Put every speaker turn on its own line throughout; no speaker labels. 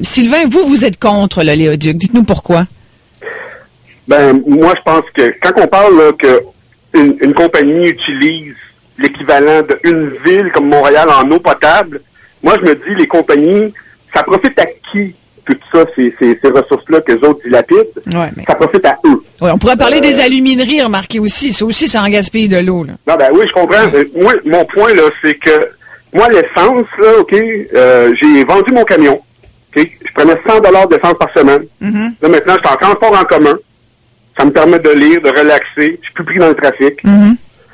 Sylvain, vous êtes contre l'oléoduc. Dites-nous pourquoi.
Ben, moi, je pense que quand on parle là, que une compagnie utilise l'équivalent d'une ville comme Montréal en eau potable, moi, je me dis, les compagnies, ça profite à qui? Tout ça, ces ressources-là que les autres dilapident, ça profite à eux.
Ouais, on pourrait parler des alumineries, remarquez aussi. Ça aussi, ça en gaspille de l'eau, là.
Non, ben oui, je comprends. Moi, mon point, là, c'est que moi, l'essence, là, OK, j'ai vendu mon camion. OK? Je prenais 100 $ d'essence par semaine.
Mm-hmm.
Là, maintenant, je suis en transport en commun. Ça me permet de lire, de relaxer. Je suis plus pris dans le trafic.
Mm-hmm.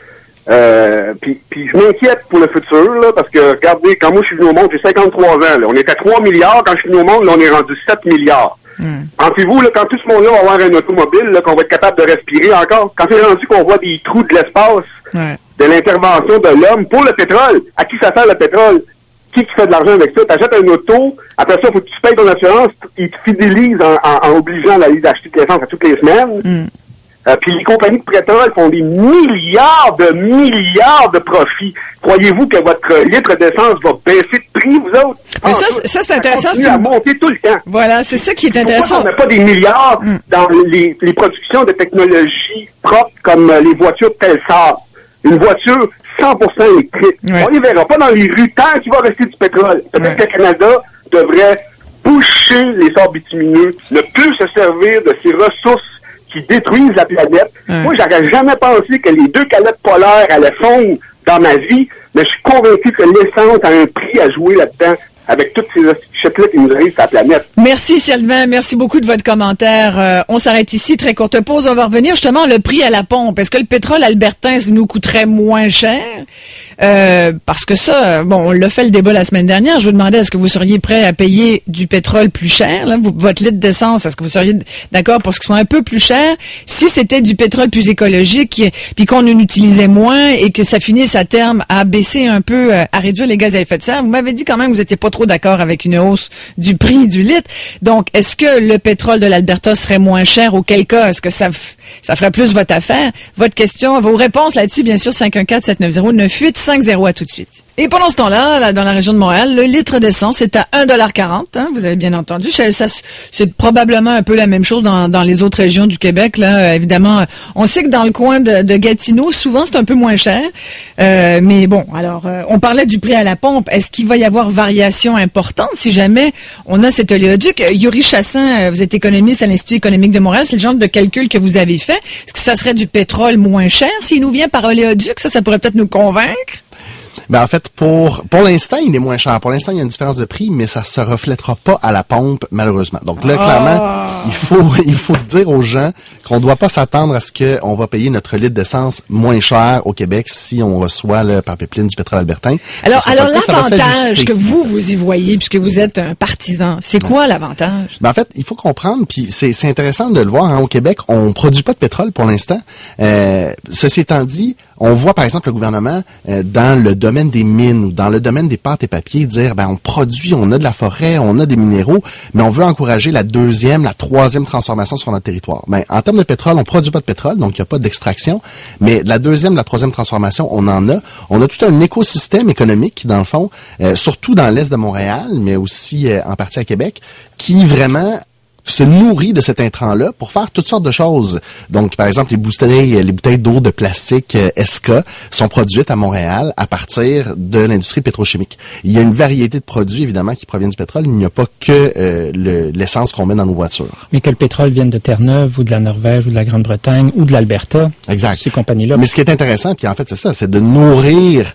Puis je m'inquiète pour le futur, là, parce que, regardez, quand moi je suis venu au monde, j'ai 53 ans, là. On était à 3 milliards, quand je suis venu au monde, là, on est rendu 7 milliards. Pensez-vous, là, quand tout ce monde-là va avoir un automobile, là, qu'on va être capable de respirer encore, quand c'est rendu qu'on voit des trous de l'espace, de l'intervention de l'homme pour le pétrole, à qui ça sert le pétrole? Qui fait de l'argent avec ça? T'achètes un auto, après ça, faut que tu payes ton assurance, ils te fidélisent en obligeant d'aller d'acheter de l'essence à toutes les semaines. Puis les compagnies de pétrole font des milliards de profits. Croyez-vous que votre litre d'essence va baisser de prix, vous autres?
Mais ça c'est intéressant.
Ça continue à monter tout le temps.
Voilà, c'est ça qui est intéressant.
Pourquoi on n'a pas des milliards dans les productions de technologies propres comme les voitures Telstar? Une voiture 100% électrique. On les verra pas dans les rues tant qu'il va rester du pétrole. Peut-être que le Canada devrait boucher les sorts bitumineux, ne plus se servir de ces ressources qui détruisent la planète. Moi, j'aurais jamais pensé que les 2 calottes polaires allaient fondre dans ma vie, mais je suis convaincu que l'essence a un prix à jouer là-dedans avec toutes ces chutes-là qui nous arrivent sur la planète.
Merci Sylvain, merci beaucoup de votre commentaire. On s'arrête ici, très courte pause. On va revenir justement le prix à la pompe. Est-ce que le pétrole albertain nous coûterait moins cher? Parce que ça, bon, on l'a fait le débat la semaine dernière. Je vous demandais, est-ce que vous seriez prêt à payer du pétrole plus cher? Là, votre litre d'essence, est-ce que vous seriez d'accord pour ce qu'il soit un peu plus cher si c'était du pétrole plus écologique, puis qu'on en utilisait moins et que ça finisse à terme à baisser un peu, à réduire les gaz à effet de serre? Vous m'avez dit quand même que vous n'étiez pas trop d'accord avec une hausse du prix du litre. Donc, est-ce que le pétrole de l'Alberta serait moins cher? Auquel cas, est-ce que ça ferait plus votre affaire? Votre question, vos réponses là-dessus, bien sûr, 514-790-9850. À tout de suite. Et pendant ce temps-là, dans la région de Montréal, le litre d'essence est à 1,40 $. Vous avez bien entendu. Ça, c'est probablement un peu la même chose dans les autres régions du Québec. Là, évidemment, on sait que dans le coin de Gatineau, souvent, c'est un peu moins cher. Mais bon, alors, on parlait du prix à la pompe. Est-ce qu'il va y avoir variation importante si jamais on a cet oléoduc? Yuri Chassin, vous êtes économiste à l'Institut économique de Montréal. C'est le genre de calcul que vous avez fait. Est-ce que ça serait du pétrole moins cher s'il nous vient par oléoduc? Ça pourrait peut-être nous convaincre.
Ben en fait, pour l'instant, il est moins cher. Pour l'instant, il y a une différence de prix, mais ça se reflètera pas à la pompe, malheureusement. Donc là, clairement, il faut dire aux gens qu'on ne doit pas s'attendre à ce qu'on va payer notre litre d'essence moins cher au Québec si on reçoit par pipeline du pétrole albertain.
Alors l'avantage que vous y voyez, puisque vous êtes un partisan, c'est quoi l'avantage?
Ben en fait, il faut comprendre, puis c'est intéressant de le voir, hein, au Québec, on produit pas de pétrole pour l'instant. Ceci étant dit, on voit par exemple le gouvernement dans le domaine des mines ou dans le domaine des pâtes et papiers dire on produit, on a de la forêt, on a des minéraux, mais on veut encourager la 2e, la 3e transformation sur notre territoire. Ben en termes de pétrole, on produit pas de pétrole, donc il n'y a pas d'extraction, mais la 2e, la 3e transformation, on en a. On a tout un écosystème économique dans le fond, surtout dans l'est de Montréal, mais aussi en partie à Québec, qui vraiment se nourrit de cet intrant-là pour faire toutes sortes de choses. Donc, par exemple, les bouteilles d'eau de plastique SK sont produites à Montréal à partir de l'industrie pétrochimique. Il y a une variété de produits, évidemment, qui proviennent du pétrole. Il n'y a pas que l'essence qu'on met dans nos voitures.
Mais que le pétrole vienne de Terre-Neuve ou de la Norvège ou de la Grande-Bretagne ou de l'Alberta.
Exact.
Ces compagnies-là.
Mais ce qui est intéressant, puis en fait, c'est ça, c'est de nourrir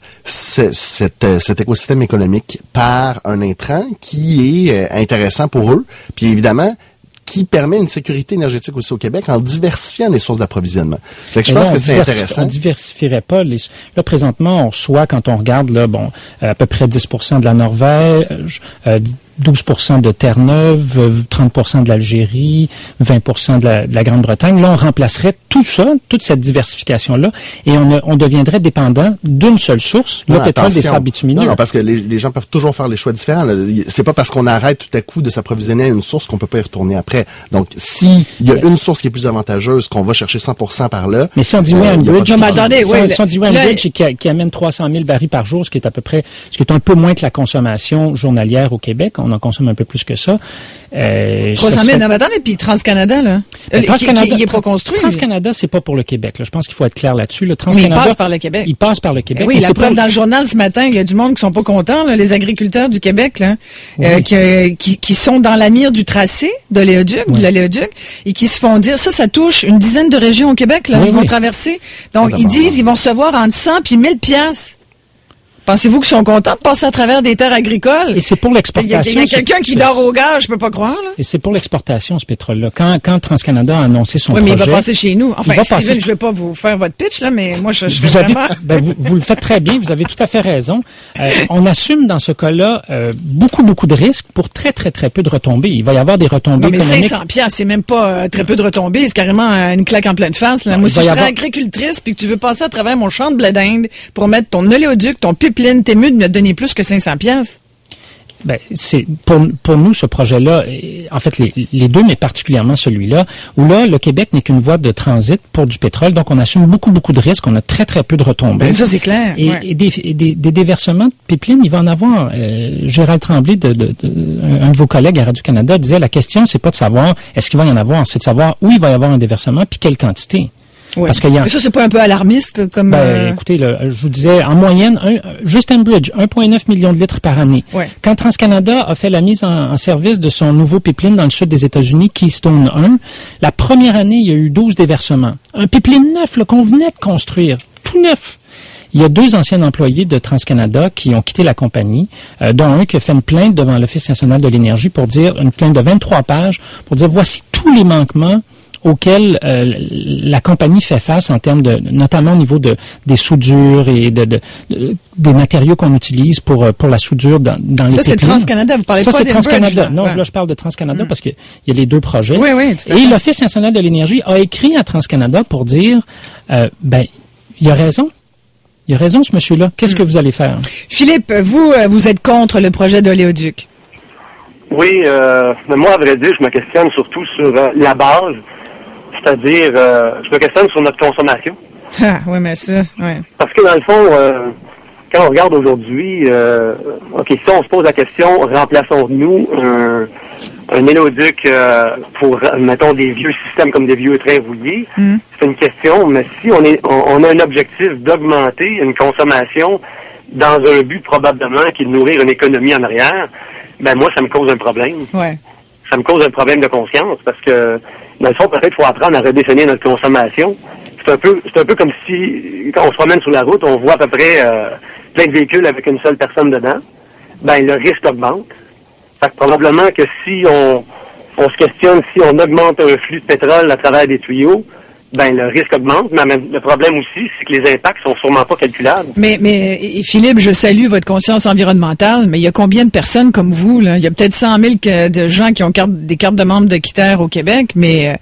cet écosystème économique par un intrant qui est intéressant pour eux. Puis évidemment, qui permet une sécurité énergétique aussi au Québec en diversifiant les sources d'approvisionnement. Fait que je pense que c'est intéressant.
On diversifierait pas là, présentement, on reçoit, quand on regarde, là, à peu près 10% de la Norvège, 12% de Terre-Neuve, 30% de l'Algérie, 20% de la Grande-Bretagne. Là, on remplacerait tout ça, toute cette diversification-là, et on deviendrait dépendant d'une seule source, le pétrole des sables bitumineux.
Non, parce que les gens peuvent toujours faire les choix différents. C'est pas parce qu'on arrête tout à coup de s'approvisionner à une source qu'on peut pas y retourner après. Donc, si il y a une source qui est plus avantageuse, qu'on va chercher 100% par là.
Mais si on dit Wayne-Bridge,
si
on dit Wayne-Bridge qui amène 300 000 barils par jour, ce qui est un peu moins que la consommation journalière au Québec, on en consomme un peu plus que ça.
300 000, non, mais attendez, puis TransCanada, là,
TransCanada,
il est pas construit.
TransCanada, c'est pas pour le Québec, là. Je pense qu'il faut être clair là-dessus. Le
TransCanada, mais il passe par le Québec.
Il passe par le Québec.
Oui, la preuve, dans le journal ce matin, il y a du monde qui sont pas contents, là, les agriculteurs du Québec, là, qui sont dans la mire du tracé de l'Oléoduc, et qui se font dire, ça touche une dizaine de régions au Québec, là, ils vont traverser. Donc, ils disent, ils vont recevoir entre 100 puis 1000 piastres. Pensez-vous qu'ils sont contents de passer à travers des terres agricoles?
Et c'est pour l'exportation.
Il y a quelqu'un qui dort au gaz, je peux pas croire, là.
Et c'est pour l'exportation, ce pétrole-là. Quand TransCanada a annoncé son projet...
Oui, mais il va passer chez nous. Enfin, Steven, je vais pas vous faire votre pitch, là, mais moi, je
vous le faites très bien, vous avez tout à fait raison. On assume dans ce cas-là beaucoup de risques pour très peu de retombées. Il va y avoir des retombées économiques.
Mais 500 piastres, c'est même pas très peu de retombées, c'est carrément une claque en pleine face, là. Moi, si je serais agricultrice puis que tu veux passer à travers mon champ de blé d'Inde pour mettre ton oléoduc, ton pipeline, t'es mieux de me donner plus que 500 piastres.
Ben, c'est pour nous ce projet-là, en fait les deux, mais particulièrement celui-là, où là le Québec n'est qu'une voie de transit pour du pétrole, donc on assume beaucoup de risques, on a très peu de retombées.
Ben, ça c'est clair.
Et des déversements de pipeline, il va en avoir. Gérald Tremblay, un de vos collègues à Radio-Canada, disait la question c'est pas de savoir est-ce qu'il va y en avoir, c'est de savoir où il va y avoir un déversement puis quelle quantité.
Oui. Parce que mais ça, c'est pas un peu alarmiste comme...
Écoutez, je vous disais, en moyenne, juste Enbridge, 1,9 million de litres par année.
Ouais.
Quand TransCanada a fait la mise en service de son nouveau pipeline dans le sud des États-Unis, Keystone 1, la première année, il y a eu 12 déversements. Un pipeline neuf, qu'on venait de construire, tout neuf. Il y a 2 anciens employés de TransCanada qui ont quitté la compagnie, dont un qui a fait une plainte devant l'Office national de l'énergie une plainte de 23 pages, pour dire voici tous les manquements auxquels la compagnie fait face en termes notamment au niveau des soudures et des matériaux qu'on utilise pour la soudure dans les pipelines.
Ça, c'est TransCanada, vous parlez pas
c'est TransCanada.
Bridge,
non, là, je parle de TransCanada parce qu'il y a les 2 projets.
Oui, tout à fait.
Et l'Office national de l'énergie a écrit à TransCanada pour dire, il a raison. Il a raison, ce monsieur-là. Qu'est-ce que vous allez faire?
Philippe, vous êtes contre le projet d'oléoduc.
Oui, mais moi, à vrai dire, je me questionne surtout sur la base. C'est-à-dire, je me questionne sur notre consommation.
Ah, oui, mais ça, oui.
Parce que dans le fond, quand on regarde aujourd'hui, si on se pose la question, remplaçons-nous un oléoduc pour, mettons, des vieux systèmes comme des vieux trains rouillés? C'est une question, mais si on a un objectif d'augmenter une consommation dans un but probablement qui est de nourrir une économie en arrière, ben moi, ça me cause un problème.
Ouais.
Ça me cause un problème de conscience parce que, dans le fond, peut-être qu'il faut apprendre à redéfinir notre consommation. C'est un peu comme si, quand on se promène sur la route, on voit à peu près plein de véhicules avec une seule personne dedans. Ben, le risque augmente. Fait que probablement que si on se questionne, si on augmente un flux de pétrole à travers des tuyaux, ben le risque augmente, mais le problème aussi, c'est que les impacts sont sûrement pas calculables.
Mais Philippe, je salue votre conscience environnementale, mais il y a combien de personnes comme vous, là? Il y a peut-être 100 000 de gens qui ont des cartes de membres de Quitter au Québec, mais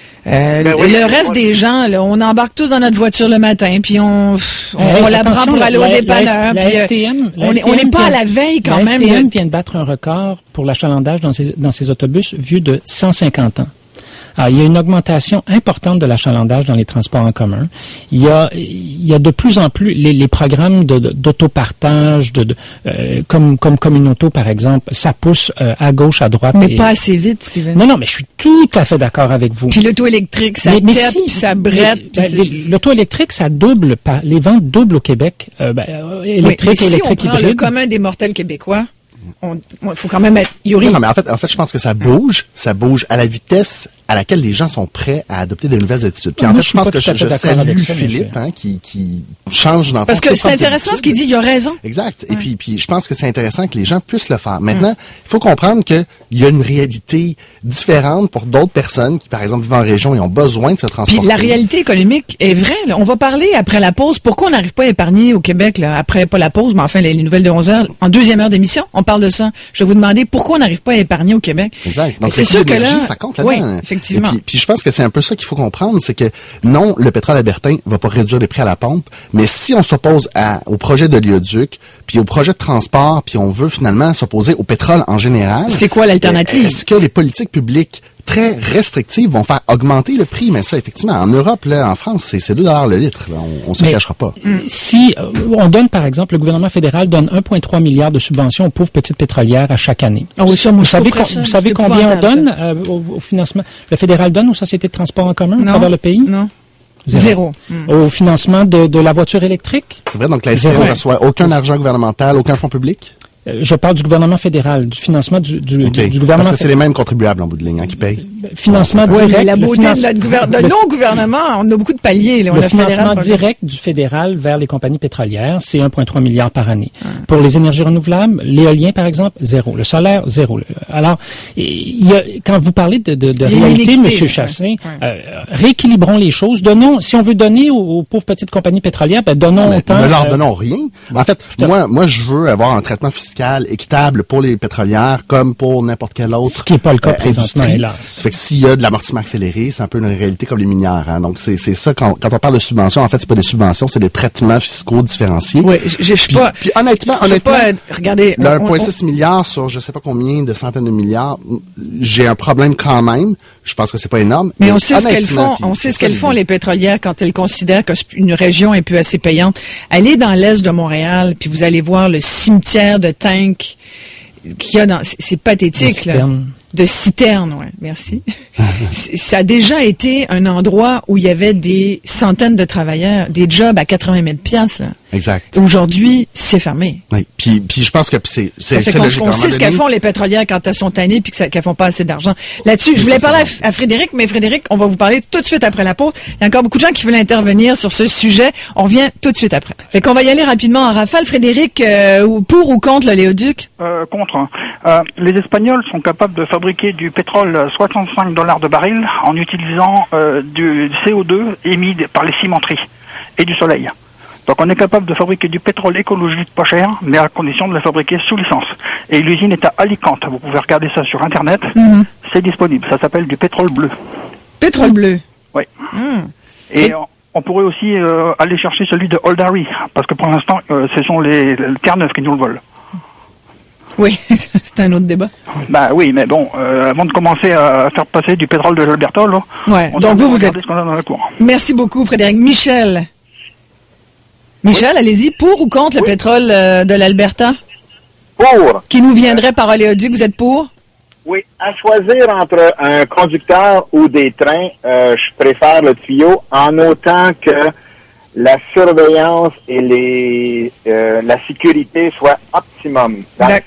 le reste des gens, là, on embarque tous dans notre voiture le matin, puis on la prend pour aller au dépanneur. On n'est pas à la veille quand même.
La STM vient de battre un record pour l'achalandage dans ses autobus vieux de 150 ans. Alors, il y a une augmentation importante de l'achalandage dans les transports en commun. Il y a de plus en plus les programmes d'autopartage, comme Communauto, par exemple, ça pousse à gauche, à droite.
Mais pas assez vite, Steven.
Non, mais je suis tout à fait d'accord avec vous.
Puis l'auto électrique, ça ça brette.
L'auto électrique, ça double, les ventes doublent au Québec. Électrique et électrique hybride.
Le commun des mortels québécois, il faut quand même être...
Non, mais en fait, je pense que ça bouge à la vitesse à laquelle les gens sont prêts à adopter de nouvelles attitudes. Puis en fait, je pense que je salue Philippe, qui change dans le fond.
Parce que c'est intéressant ce qu'il dit, il a raison.
Exact. Et puis je pense que c'est intéressant que les gens puissent le faire. Maintenant, il faut comprendre qu'il y a une réalité différente pour d'autres personnes qui, par exemple, vivent en région et ont besoin de se transporter.
Puis la réalité économique est vraie, là. On va parler après la pause. Pourquoi on n'arrive pas à épargner au Québec, là, après, pas la pause, mais enfin, les nouvelles de 11 heures, en deuxième heure d'émission, on parle de ça. Je vais vous demander pourquoi on n'arrive pas à épargner au Québec.
Exact. Donc,
c'est sûr que là,
ça compte là-dedans.
Oui, effectivement.
Puis je pense que c'est un peu ça qu'il faut comprendre, c'est que non, le pétrole albertain va pas réduire les prix à la pompe, mais si on s'oppose au projet de l'oléoduc, puis au projet de transport, puis on veut finalement s'opposer au pétrole en général.
C'est quoi l'alternative?
Est-ce que les politiques publiques très restrictives vont faire augmenter le prix. Mais ça, effectivement, en Europe, là, en France, c'est 2 $ le litre. Là. On se cachera pas.
Si on donne, par exemple, le gouvernement fédéral donne 1,3 milliard de subventions aux pauvres petites pétrolières à chaque année.
Ah oui, ça, moi,
vous savez combien on donne au financement? Le fédéral donne aux sociétés de transport en commun à travers le pays?
Non.
Zéro. Au financement de la voiture électrique?
C'est vrai, donc la STM ne reçoit aucun argent gouvernemental, aucun fonds public?
Je parle du gouvernement fédéral, du financement du gouvernement.
Parce que c'est les mêmes contribuables en bout de ligne qui payent.
Financement direct.
Mais la beauté de nos gouvernements, on a beaucoup de paliers. Là.
Le financement direct du fédéral vers les compagnies pétrolières, c'est 1,3 milliard par année. Pour les énergies renouvelables, l'éolien, par exemple, 0. Le solaire, 0. Alors, quand vous parlez de réalité, M. Chassin, rééquilibrons les choses. Donnons, si on veut donner aux pauvres petites compagnies pétrolières, donnons autant.
Ne leur donnons rien. En fait, moi, je veux avoir un traitement fiscal équitable pour les pétrolières comme pour n'importe quel autre.
Ce qui n'est pas le cas présentement, hélas.
Ça fait que s'il y a de l'amortissement accéléré, c'est un peu une réalité comme les minières. Hein. Donc, c'est ça, quand on parle de subventions, en fait, c'est pas des subventions, c'est des traitements fiscaux différenciés.
Oui, je suis pas...
Puis honnêtement,
regardez...
Le 1,6 milliard sur je sais pas combien de centaines de milliards, j'ai un problème quand même. Je pense que c'est pas énorme.
Mais on sait ce qu'elles font. On sait ce qu'elles font, les pétrolières, quand elles considèrent qu'une région est plus assez payante. Allez dans l'est de Montréal, puis vous allez voir le cimetière de tanks qu'il y a dans... C'est pathétique, là. De citernes, ouais. Merci. Ça a déjà été un endroit où il y avait des centaines de travailleurs, des jobs à 80 000 $, là.
Exact.
Aujourd'hui, c'est fermé.
Oui. Puis je pense que c'est
logique. On sait ce qu'elles font, les pétrolières, quand elles sont tannées puis qu'elles font pas assez d'argent. Là-dessus, je voulais parler à Frédéric, mais Frédéric, on va vous parler tout de suite après la pause. Il y a encore beaucoup de gens qui veulent intervenir sur ce sujet. On revient tout de suite après. Fait qu'on va y aller rapidement en rafale. Frédéric, pour ou contre l'oléoduc?
Contre. Les Espagnols sont capables de fabriquer du pétrole 65 $ de baril en utilisant du CO2 émis par les cimenteries et du soleil. Donc on est capable de fabriquer du pétrole écologique pas cher, mais à condition de le fabriquer sous licence. Et l'usine est à Alicante. Vous pouvez regarder ça sur Internet. C'est disponible. Ça s'appelle du pétrole bleu.
Pétrole bleu?
Oui. Et on pourrait aussi aller chercher celui de Old Harry, parce que pour l'instant, ce sont les Terre-Neuve qui nous le volent.
Oui, c'est un autre débat.
Bah oui, mais bon, avant de commencer à faire passer du pétrole de l'Alberta, là,
donc vous êtes...
ce qu'on a dans la cour.
Merci beaucoup, Frédéric. Michel, allez-y. Pour ou contre le pétrole de l'Alberta?
Pour.
Qui nous viendrait par oléoduc, vous êtes pour?
Oui, à choisir entre un conducteur ou des trains, je préfère le tuyau, en autant que la surveillance et la sécurité soient optimum.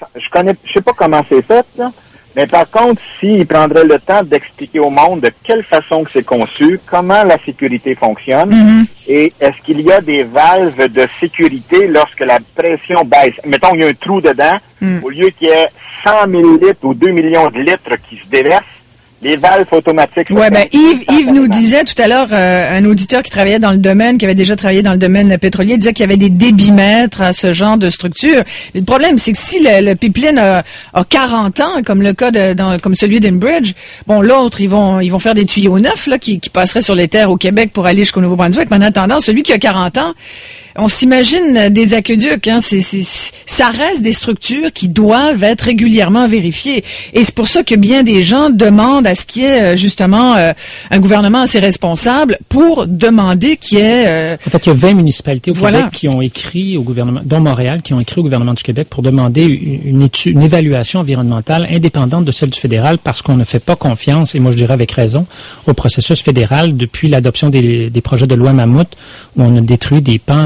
Je sais pas comment c'est fait, là, mais par contre, s'il prendrait le temps d'expliquer au monde de quelle façon que c'est conçu, comment la sécurité fonctionne, et est-ce qu'il y a des valves de sécurité lorsque la pression baisse. Mettons, il y a un trou dedans, au lieu qu'il y ait 100 000 litres ou 2 millions de litres qui se déversent, les valves automatiques.
Ouais, Yves nous disait tout à l'heure, un auditeur qui travaillait dans le domaine, qui avait déjà travaillé dans le domaine pétrolier, disait qu'il y avait des débitmètres à ce genre de structure. Le problème, c'est que si le pipeline a 40 ans, comme le cas comme celui d'Enbridge, bon, l'autre, ils vont faire des tuyaux neufs, là, qui passeraient sur les terres au Québec pour aller jusqu'au Nouveau-Brunswick. Mais en attendant, celui qui a 40 ans, on s'imagine des aqueducs, hein, ça reste des structures qui doivent être régulièrement vérifiées. Et c'est pour ça que bien des gens demandent à ce qu'il y ait justement un gouvernement assez responsable pour demander qu'il y ait...
En fait, il y a 20 municipalités au Québec qui ont écrit au gouvernement, dont Montréal, qui ont écrit au gouvernement du Québec pour demander une évaluation environnementale indépendante de celle du fédéral parce qu'on ne fait pas confiance, et moi je dirais avec raison, au processus fédéral depuis l'adoption des projets de loi Mammouth où on a détruit des pans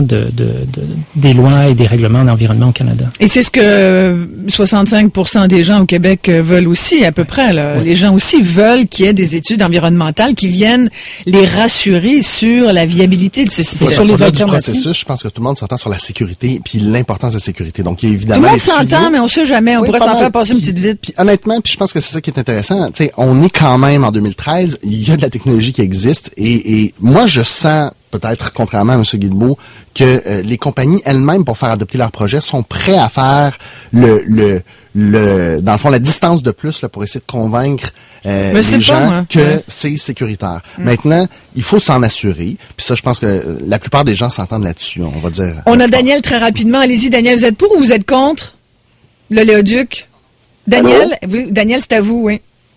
des lois et des règlements d'environnement au Canada.
Et c'est ce que 65% des gens au Québec veulent aussi, à peu près. Là. Oui. Les gens aussi veulent qu'il y ait des études environnementales qui viennent les rassurer sur la viabilité de ce système.
Sur les alternatives, du processus, je pense que tout le monde s'entend sur la sécurité puis l'importance de la sécurité. Donc, il y a évidemment
tout le monde s'entend, mais on ne sait jamais. On pourrait s'en faire passer une petite vite.
Puis honnêtement, je pense que c'est ça qui est intéressant. Tu sais, on est quand même en 2013. Il y a de la technologie qui existe et moi, je sens peut-être, contrairement à M. Guilbeault, que les compagnies elles-mêmes, pour faire adopter leurs projets, sont prêts à faire dans le fond, la distance de plus là, pour essayer de convaincre les gens que c'est sécuritaire. Maintenant, il faut s'en assurer. Puis ça, je pense que la plupart des gens s'entendent là-dessus, on va dire.
On a Daniel très rapidement. Allez-y, Daniel, vous êtes pour ou vous êtes contre l'oléoduc? Daniel, Daniel, c'est à vous, oui.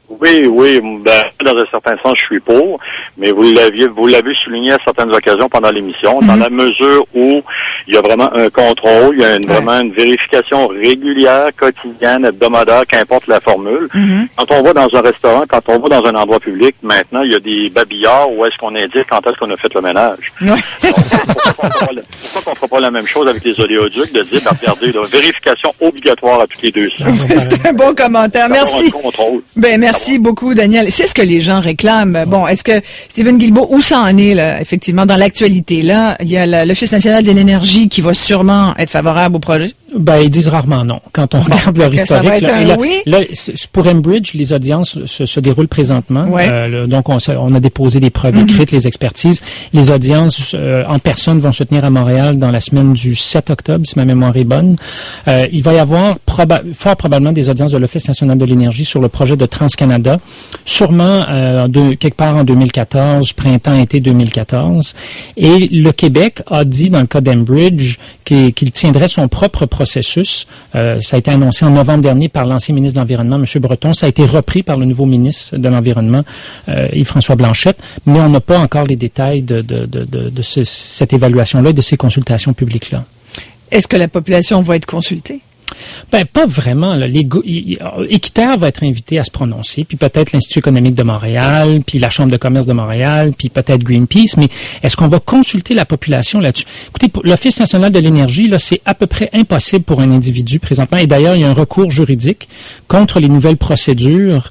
Oui, ben, dans un certain sens, je suis pour, mais vous l'avez souligné à certaines occasions pendant l'émission, dans la mesure où il y a vraiment un contrôle, il y a vraiment une vérification régulière, quotidienne, hebdomadaire, qu'importe la formule. Quand on va dans un restaurant, quand on va dans un endroit public, maintenant, il y a des babillards où est-ce qu'on indique quand est-ce qu'on a fait le ménage. Donc, pourquoi qu'on ne fera pas la même chose avec les oléoducs, de dire, regardez, vérification obligatoire à toutes les 2 semaines.
C'est un bon commentaire. Merci. Ben, merci beaucoup, Daniel. C'est ce que les gens réclament. Bon, est-ce que, Stephen Guilbeault, où ça en est, là, effectivement, dans l'actualité? Là, il y a l'Office national de l'énergie qui va sûrement être favorable au projet.
Ben, ils disent rarement non. Quand on regarde leur historique,
ça va être
là, pour Enbridge, les audiences se déroulent présentement.
Ouais.
Donc, on a déposé des preuves écrites, les expertises. Les audiences en personne vont se tenir à Montréal dans la semaine du 7 octobre, si ma mémoire est bonne. Il va y avoir fort probablement des audiences de l'Office national de l'énergie sur le projet de TransCanada, sûrement quelque part en 2014, printemps-été 2014. Et le Québec a dit, dans le cas d'Enbridge, qu'il tiendrait son propre processus. Ça a été annoncé en novembre dernier par l'ancien ministre de l'Environnement, M. Breton. Ça a été repris par le nouveau ministre de l'Environnement, Yves-François Blanchette, mais on n'a pas encore les détails de cette évaluation-là et de ces consultations publiques-là.
Est-ce que la population va être consultée?
Ben, pas vraiment. Là. Équiterre va être invité à se prononcer, puis peut-être l'Institut économique de Montréal, puis la Chambre de commerce de Montréal, puis peut-être Greenpeace, mais est-ce qu'on va consulter la population là-dessus? Écoutez, l'Office national de l'énergie, là, c'est à peu près impossible pour un individu présentement, et d'ailleurs, il y a un recours juridique contre les nouvelles procédures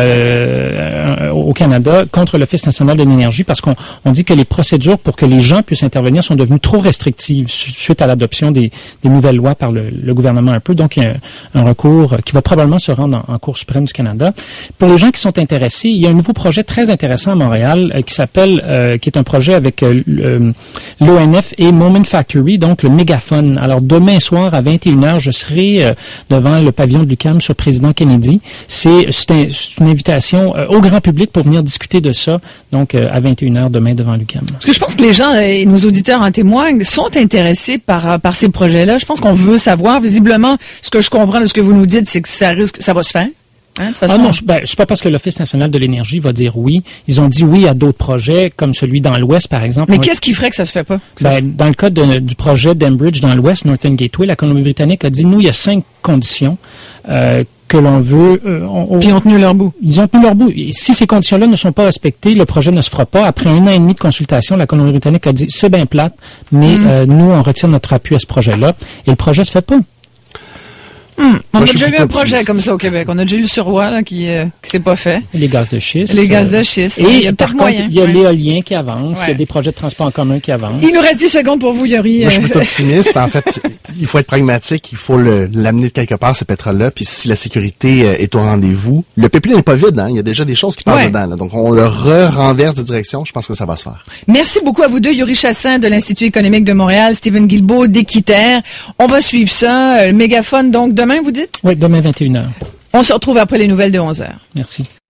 au Canada, contre l'Office national de l'énergie, parce qu'on dit que les procédures pour que les gens puissent intervenir sont devenues trop restrictives suite à l'adoption des nouvelles lois par le gouvernement un peu. Donc, il y a un recours qui va probablement se rendre en Cour suprême du Canada. Pour les gens qui sont intéressés, il y a un nouveau projet très intéressant à Montréal qui est un projet avec l'ONF et Moment Factory, donc le mégaphone. Alors, demain soir à 21h, je serai devant le pavillon de l'UQAM sur Président Kennedy. C'est une invitation au grand public pour venir discuter de ça, donc à 21h demain devant l'UQAM.
Parce que je pense que les gens, et nos auditeurs en témoignent, sont intéressés par ces projets-là. Je pense qu'on veut savoir, visiblement, ce que je comprends de ce que vous nous dites, c'est que ça va se faire. Hein, de toute façon.
Ah non, c'est pas parce que l'Office national de l'énergie va dire oui. Ils ont dit oui à d'autres projets, comme celui dans l'Ouest, par exemple.
Mais qu'est-ce qui ferait que ça se fait pas?
Dans le cas du projet d'Enbridge dans l'Ouest, Northern Gateway, la Colombie-Britannique a dit, nous, il y a 5 conditions que l'on veut.
Puis ils ont tenu leur bout.
Ils ont tenu leur bout. Et si ces conditions-là ne sont pas respectées, le projet ne se fera pas. Après 1 an et demi de consultation, la Colombie-Britannique a dit, c'est bien plate, mais nous, on retire notre appui à ce projet-là. Et le projet se fait pas.
On a déjà eu un projet comme ça au Québec. On a déjà eu le Suroît là, qui s'est pas fait.
Les gaz de schiste.
Les gaz de schiste.
Et il y a par contre, il y a l'éolien qui avance. Il y a des projets de transport en commun qui avancent.
Il nous reste 10 secondes pour vous, Yuri.
Moi, je suis plutôt optimiste. En fait, il faut être pragmatique. Il faut l'amener de quelque part, ce pétrole-là. Puis si la sécurité est au rendez-vous, le pipeline n'est pas vide. Hein? Il y a déjà des choses qui passent dedans. Là. Donc, on le renverse de direction. Je pense que ça va se faire. Merci
beaucoup à vous deux, Yuri Chassin de l'Institut économique de Montréal, Stephen Guilbeault d'Équiterre. On va suivre ça. Le mégaphone, donc, demain, vous dites?
Oui, demain 21h.
On se retrouve après les nouvelles de 11h.
Merci.